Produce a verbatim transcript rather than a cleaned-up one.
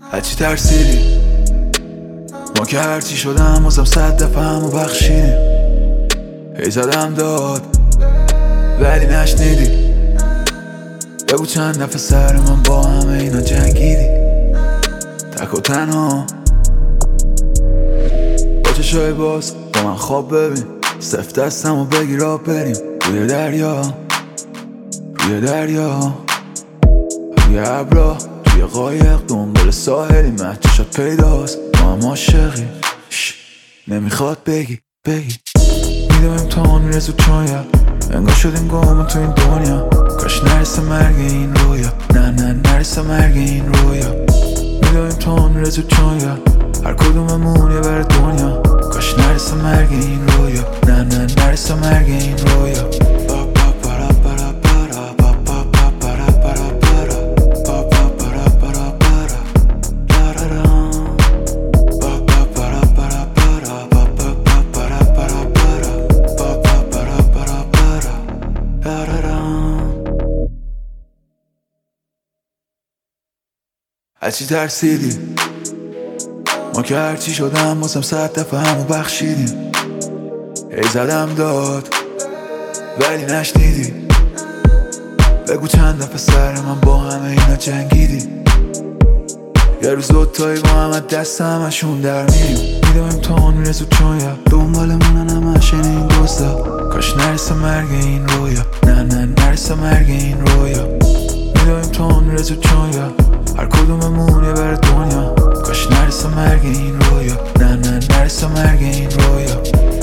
هرچی ترسیدی ما که هرچی شدم بازم صد دفعه همو بخشیدیم. هی زدم داد ولی نشنیدی. بگو چند دفعه سر من با همه اینا جنگیدی. تک و تنها با چشای باز با من خواب ببین. سفت دستم و بگیر آب بریم روی دریا، روی دریا، روی ابرا، توی قایق دنبال ساحلی. مهچشات پیداست ما هم عاشقی. نمیخواد بگی بگی میدم امتحان میرسو چایا. انگار شدیم گم تو این دنیا. کاش نرسه مرگ این رویا. نه نه نرسه مرگ این رویا. میدم امتحان میرسو چایا. هر کدوممون یه بر دنیا. کاش نرسه مرگ این رویا. نه نه نرسه مرگ این رویا. هرچی ترسیدی ما که هرچی شدم بازم صد دفعه همو بخشیدیم. هی زدم داد ولی نشنیدی. بگو چند دفعه سر من با همه اینا جنگیدی. یه روز دوتایی با هم دست همشون در میریم. میدم امتحان میرسو چایا. دنبالمونن همش این این دوستا. کاش نرسه مرگ این رویا. نه نه نرسه مرگ این رویا. میدم امتحان میرسو چایا. هر کدوممون یه بر دنیا. کاش نرسه مرگ این رویا. نه نه نرسه مرگ این رویا.